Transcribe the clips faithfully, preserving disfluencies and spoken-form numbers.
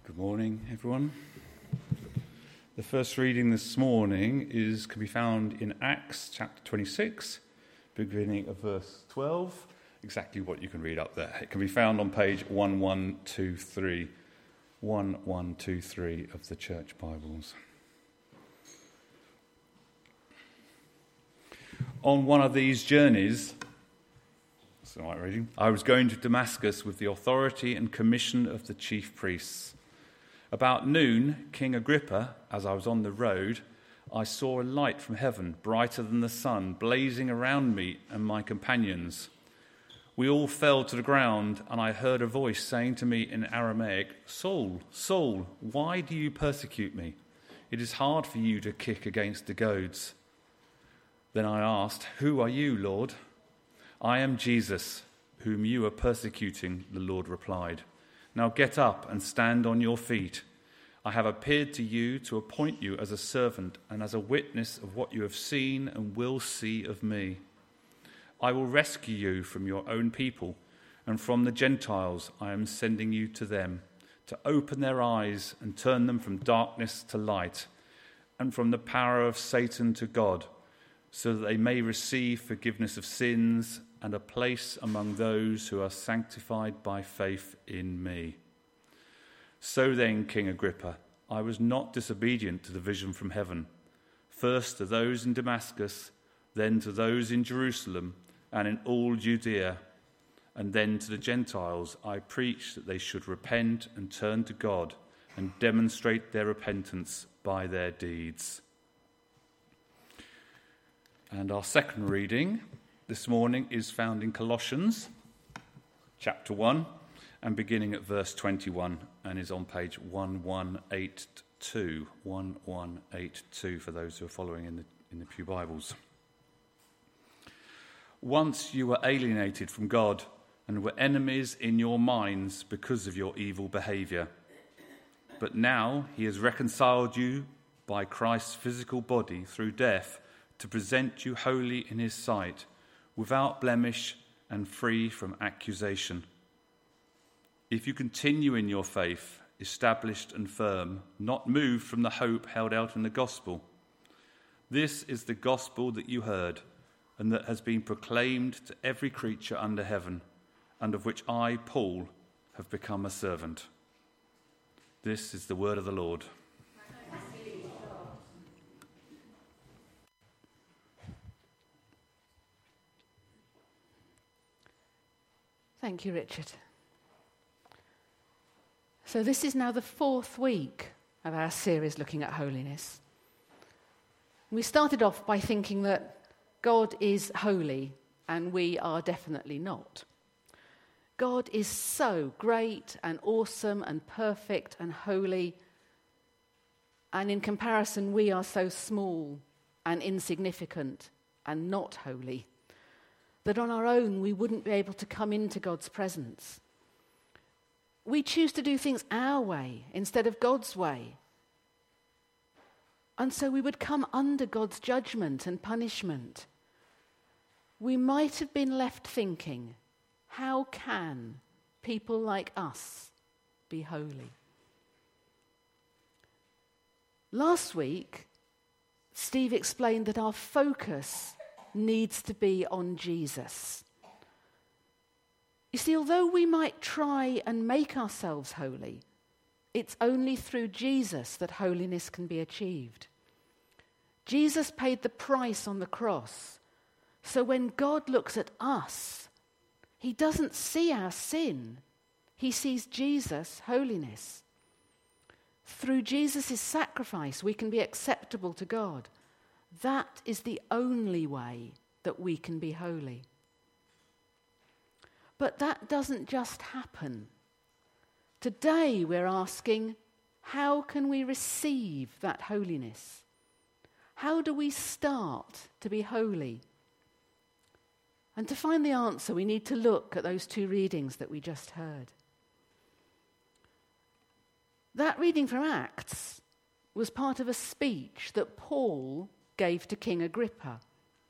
Good morning, everyone. The first reading this morning is can be found in Acts chapter twenty-six, beginning of verse twelve. Exactly what you can read up there. It can be found on page one one two three, one one two three of the Church Bibles. On one of these journeys, that's the right reading, I was going to Damascus with the authority and commission of the chief priests. About noon, King Agrippa, as I was on the road, I saw a light from heaven, brighter than the sun, blazing around me and my companions. We all fell to the ground, and I heard a voice saying to me in Aramaic, "Saul, Saul, why do you persecute me? It is hard for you to kick against the goads." Then I asked, "Who are you, Lord?" "I am Jesus, whom you are persecuting," the Lord replied. "Now get up and stand on your feet. I have appeared to you to appoint you as a servant and as a witness of what you have seen and will see of me. I will rescue you from your own people and from the Gentiles I am sending you to them, to open their eyes and turn them from darkness to light and from the power of Satan to God, so that they may receive forgiveness of sins and a place among those who are sanctified by faith in me." So then, King Agrippa, I was not disobedient to the vision from heaven. First to those in Damascus, then to those in Jerusalem and in all Judea, and then to the Gentiles I preached that they should repent and turn to God and demonstrate their repentance by their deeds. And our second reading this morning is found in Colossians chapter one and beginning at verse twenty-one, and is on page one one eight two, one one eight two for those who are following in the, in the Pew Bibles. "Once you were alienated from God and were enemies in your minds because of your evil behavior. But now he has reconciled you by Christ's physical body through death to present you holy in his sight, without blemish and free from accusation. If you continue in your faith, established and firm, not moved from the hope held out in the gospel. This is the gospel that you heard, and that has been proclaimed to every creature under heaven, and of which I, Paul, have become a servant." This is the word of the Lord. Thank you, Richard. So this is now the fourth week of our series looking at holiness. We started off by thinking that God is holy, and we are definitely not. God is so great and awesome and perfect and holy, and in comparison we are so small and insignificant and not holy that on our own we wouldn't be able to come into God's presence. We choose to do things our way instead of God's way. And so we would come under God's judgment and punishment. We might have been left thinking, how can people like us be holy? Last week, Steve explained that our focus needs to be on Jesus. You see, although we might try and make ourselves holy, it's only through Jesus that holiness can be achieved. Jesus paid the price on the cross, so when God looks at us, he doesn't see our sin, he sees Jesus' holiness. Through Jesus' sacrifice, we can be acceptable to God. That is the only way that we can be holy. But that doesn't just happen. Today we're asking, how can we receive that holiness? How do we start to be holy? And to find the answer, we need to look at those two readings that we just heard. That reading from Acts was part of a speech that Paul gave to King Agrippa.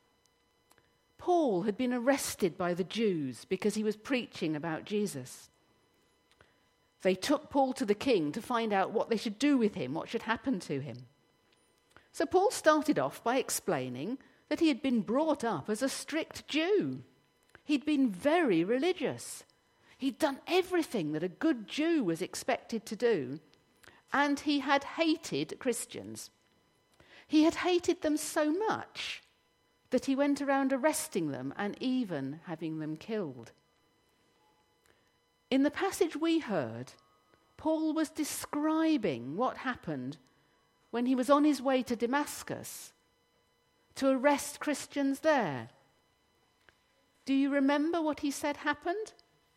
Paul had been arrested by the Jews because he was preaching about Jesus. They took Paul to the king to find out what they should do with him, what should happen to him. So Paul started off by explaining that he had been brought up as a strict Jew. He'd been very religious. He'd done everything that a good Jew was expected to do, and he had hated Christians. He had hated them so much that he went around arresting them and even having them killed. In the passage we heard, Paul was describing what happened when he was on his way to Damascus to arrest Christians there. Do you remember what he said happened?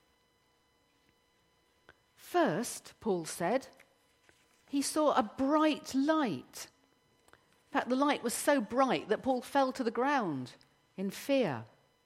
First, Paul said, he saw a bright light. In fact, the light was so bright that Paul fell to the ground in fear.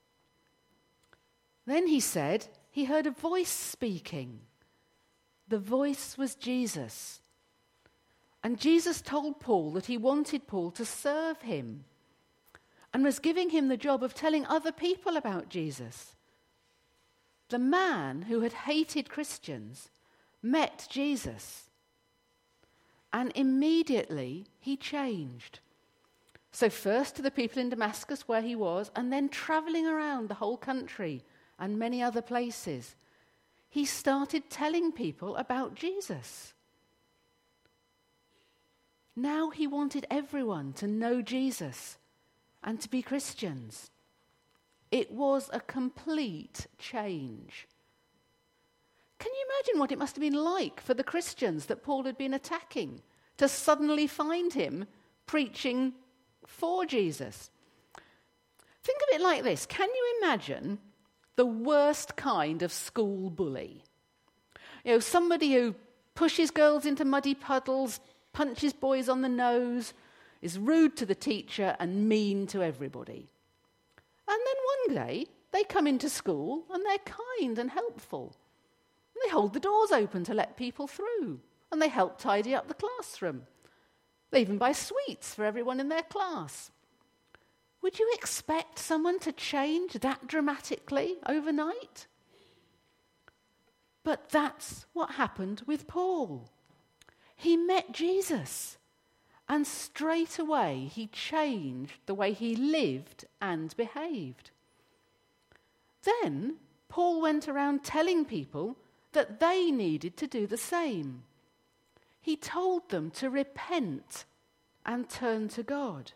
Then he said he heard a voice speaking. The voice was Jesus. And Jesus told Paul that he wanted Paul to serve him and was giving him the job of telling other people about Jesus. The man who had hated Christians met Jesus, and immediately he changed. So first to the people in Damascus where he was, and then traveling around the whole country and many other places, he started telling people about Jesus. Now he wanted everyone to know Jesus and to be Christians. It was a complete change. Can you imagine what it must have been like for the Christians that Paul had been attacking to suddenly find him preaching for Jesus? Think of it like this. Can you imagine the worst kind of school bully? You know, somebody who pushes girls into muddy puddles, punches boys on the nose, is rude to the teacher and mean to everybody. And then one day they come into school and they're kind and helpful. They hold the doors open to let people through, and they help tidy up the classroom. They even buy sweets for everyone in their class. Would you expect someone to change that dramatically overnight? But that's what happened with Paul. He met Jesus, and straight away he changed the way he lived and behaved. Then Paul went around telling people that they needed to do the same. He told them to repent and turn to God.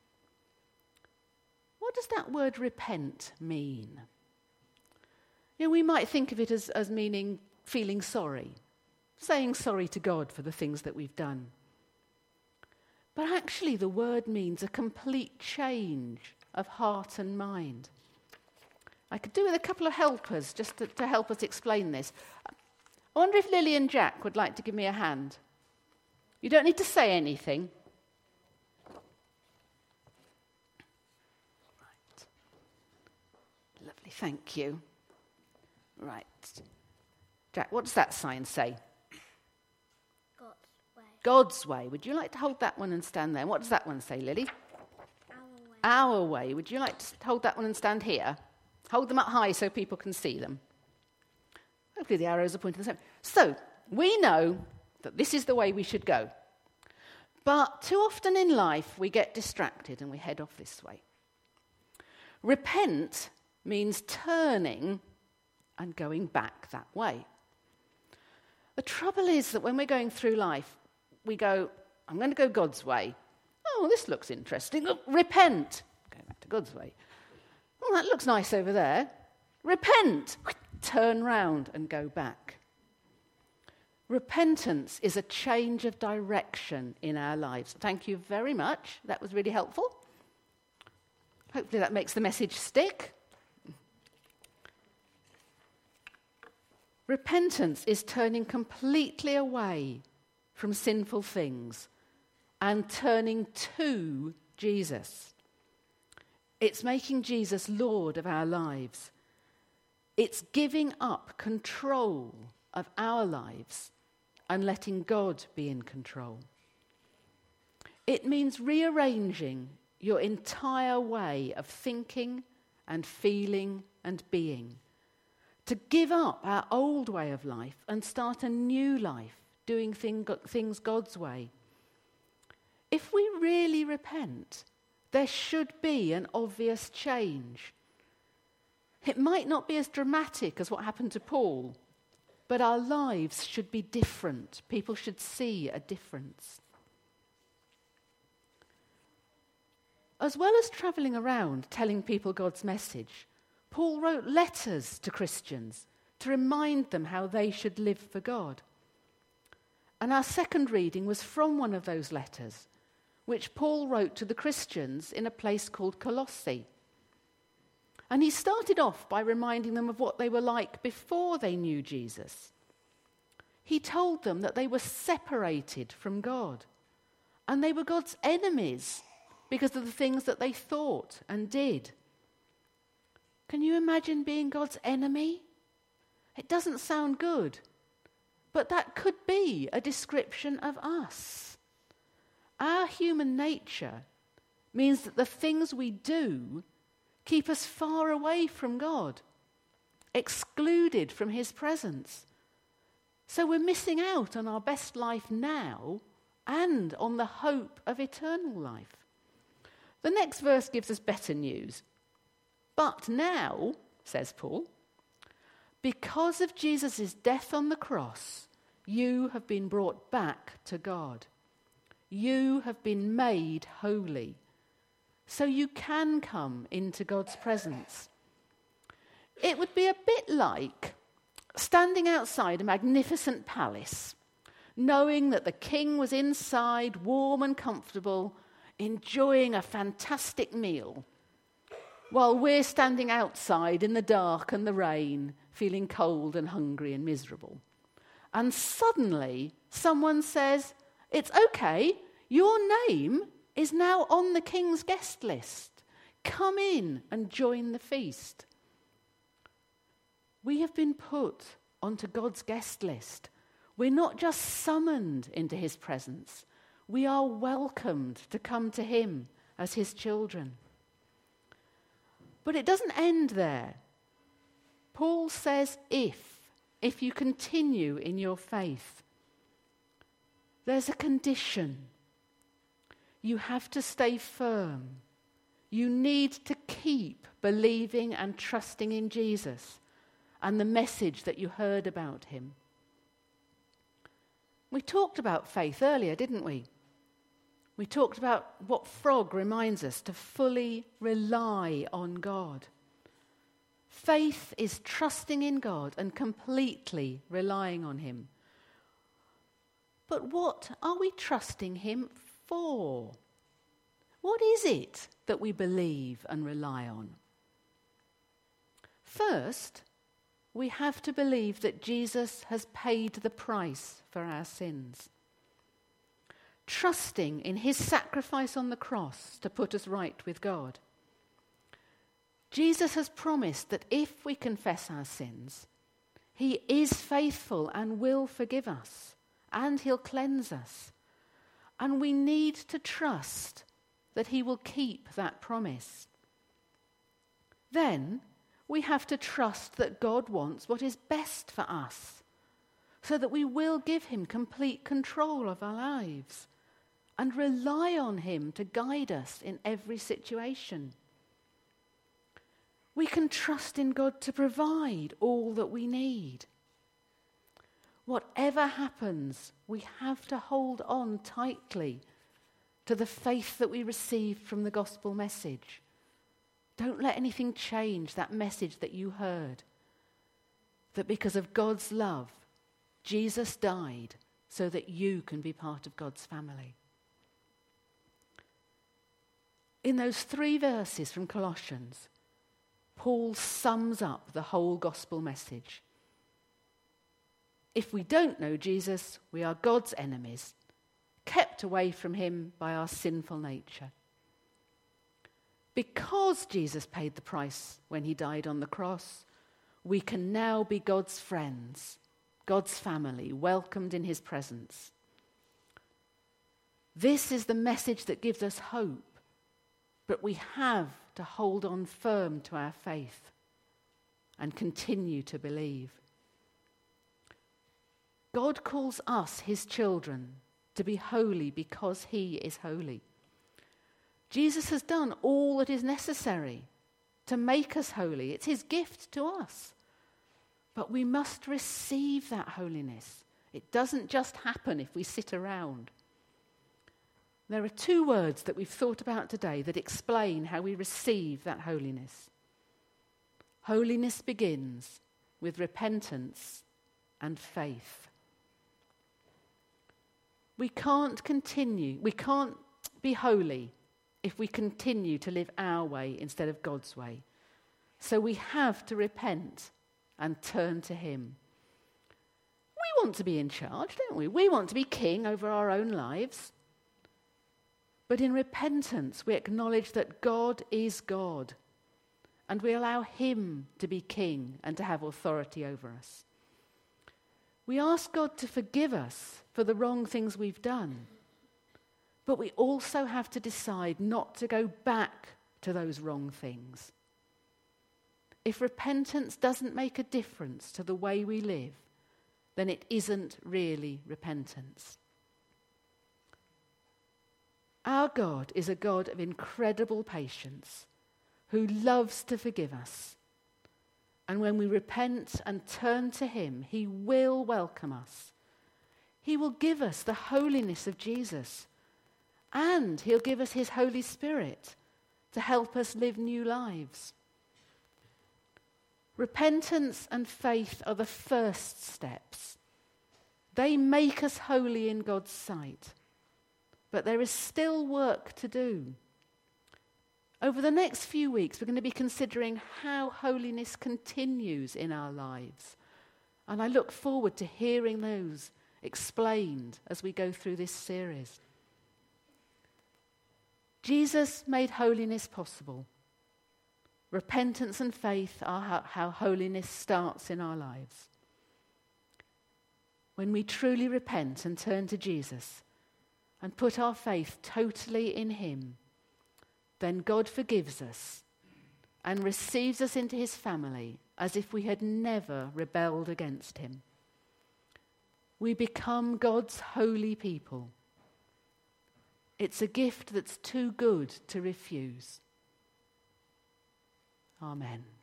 What does that word repent mean? You know, we might think of it as, as meaning feeling sorry, saying sorry to God for the things that we've done. But actually the word means a complete change of heart and mind. I could do with a couple of helpers just to, to help us explain this. I wonder if Lily and Jack would like to give me a hand. You don't need to say anything. Right. Lovely, thank you. Right. Jack, what does that sign say? God's way. God's way. Would you like to hold that one and stand there? And what does that one say, Lily? Our way. Our way. Would you like to hold that one and stand here? Hold them up high so people can see them. Hopefully the arrows are pointing the same. So, we know that this is the way we should go. But too often in life we get distracted and we head off this way. Repent means turning and going back that way. The trouble is that when we're going through life, we go, I'm going to go God's way. Oh, this looks interesting. Oh, repent. Going back to God's way. Oh, that looks nice over there. Repent. Turn round and go back. Repentance is a change of direction in our lives. Thank you very much. That was really helpful. Hopefully that makes the message stick. Repentance is turning completely away from sinful things and turning to Jesus. It's making Jesus Lord of our lives. It's giving up control of our lives and letting God be in control. It means rearranging your entire way of thinking and feeling and being to give up our old way of life and start a new life, doing thing, things God's way. If we really repent, there should be an obvious change. It might not be as dramatic as what happened to Paul, but our lives should be different. People should see a difference. As well as travelling around telling people God's message, Paul wrote letters to Christians to remind them how they should live for God. And our second reading was from one of those letters, which Paul wrote to the Christians in a place called Colossae. And he started off by reminding them of what they were like before they knew Jesus. He told them that they were separated from God, and they were God's enemies because of the things that they thought and did. Can you imagine being God's enemy? It doesn't sound good, but that could be a description of us. Our human nature means that the things we do keep us far away from God, excluded from his presence. So we're missing out on our best life now and on the hope of eternal life. The next verse gives us better news. But now, says Paul, because of Jesus' death on the cross, you have been brought back to God. You have been made holy, so you can come into God's presence. It would be a bit like standing outside a magnificent palace, knowing that the king was inside, warm and comfortable, enjoying a fantastic meal, while we're standing outside in the dark and the rain, feeling cold and hungry and miserable. And suddenly someone says, "It's okay, your name is now on the king's guest list. Come in and join the feast." We have been put onto God's guest list. We're not just summoned into his presence. We are welcomed to come to him as his children. But it doesn't end there. Paul says if, if you continue in your faith. There's a condition. You have to stay firm. You need to keep believing and trusting in Jesus and the message that you heard about him. We talked about faith earlier, didn't we? We talked about what Frog reminds us, to fully rely on God. Faith is trusting in God and completely relying on him. But what are we trusting him for? What is it that we believe and rely on? First, we have to believe that Jesus has paid the price for our sins. Trusting in his sacrifice on the cross to put us right with God. Jesus has promised that if we confess our sins, he is faithful and will forgive us, and he'll cleanse us. And we need to trust that he will keep that promise. Then we have to trust that God wants what is best for us, so that we will give him complete control of our lives and rely on him to guide us in every situation. We can trust in God to provide all that we need. Whatever happens, we have to hold on tightly to the faith that we received from the gospel message. Don't let anything change that message that you heard. That because of God's love, Jesus died so that you can be part of God's family. In those three verses from Colossians, Paul sums up the whole gospel message. If we don't know Jesus, we are God's enemies, kept away from him by our sinful nature. Because Jesus paid the price when he died on the cross, we can now be God's friends, God's family, welcomed in his presence. This is the message that gives us hope. But we have to hold on firm to our faith and continue to believe. God calls us, his children, to be holy because he is holy. Jesus has done all that is necessary to make us holy. It's his gift to us. But we must receive that holiness. It doesn't just happen if we sit around. There are two words that we've thought about today that explain how we receive that holiness. Holiness begins with repentance and faith. We can't continue, we can't be holy if we continue to live our way instead of God's way. So we have to repent and turn to him. We want to be in charge, don't we? We want to be king over our own lives. But in repentance, we acknowledge that God is God, and we allow him to be king and to have authority over us. We ask God to forgive us for the wrong things we've done, but we also have to decide not to go back to those wrong things. If repentance doesn't make a difference to the way we live, then it isn't really repentance. Our God is a God of incredible patience, who loves to forgive us. And when we repent and turn to him, he will welcome us. He will give us the holiness of Jesus, and he'll give us his Holy Spirit to help us live new lives. Repentance and faith are the first steps. They make us holy in God's sight. But there is still work to do. Over the next few weeks, we're going to be considering how holiness continues in our lives. And I look forward to hearing those explained as we go through this series. Jesus made holiness possible. Repentance and faith are how, how holiness starts in our lives. When we truly repent and turn to Jesus and put our faith totally in him, then God forgives us and receives us into his family as if we had never rebelled against him. We become God's holy people. It's a gift that's too good to refuse. Amen.